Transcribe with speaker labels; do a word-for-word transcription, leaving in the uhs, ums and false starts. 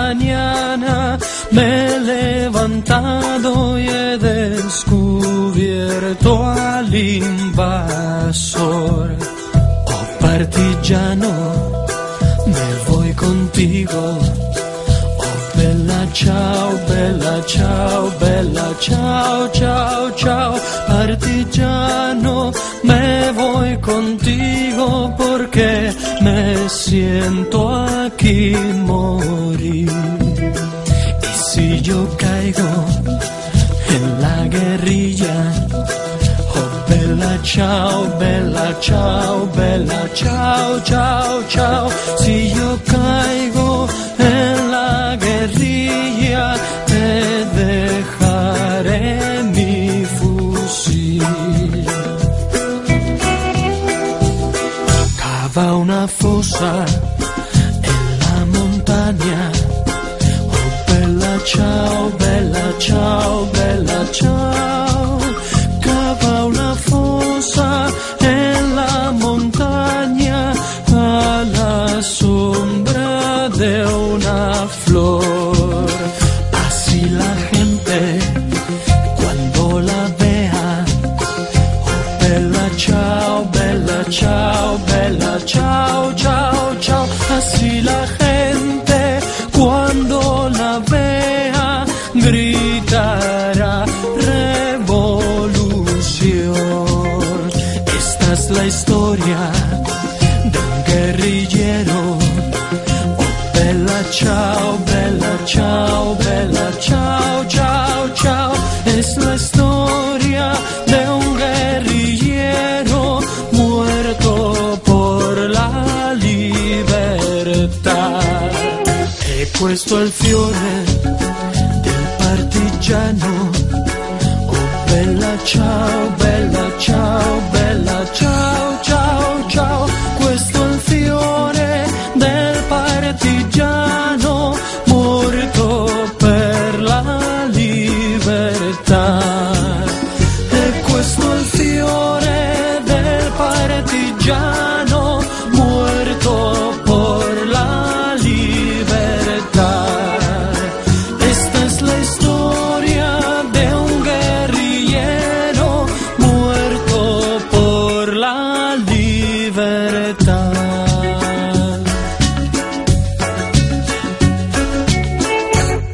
Speaker 1: mañana me he levantado y he descubierto al invasor. Oh partigiano, me voy contigo. Bella ciao, bella ciao, bella ciao, ciao, ciao, partigiano, me voy contigo porque me siento aquí morir. Y si yo caigo en la guerrilla, oh bella ciao, bella ciao, bella ciao, ciao, ciao, si yo caigo en la guerrilla, te dejaré mi fusil. Cava una fosa en la montaña, oh bella ciao, bella ciao, bella ciao. Cava una fosa en la montaña a la sombra de una flor. Así la gente cuando la vea, oh bella ciao, bella ciao, bella ciao, ciao, ciao. Así la gente cuando la vea gritará revolución. Esta es la historia de un guerrillero. Bella ciao, bella ciao, bella ciao, ciao, ciao. Es la historia de un guerrillero muerto por la libertad. He puesto el fiore del partigiano. Oh bella ciao, bella ciao, bella ciao, ciao, ciao. Questo è il fiore del partigiano morto per la libertà. E questo è il fiore del partigiano muerto por la libertà. Esta es la historia de un guerrillero muerto por la libertà.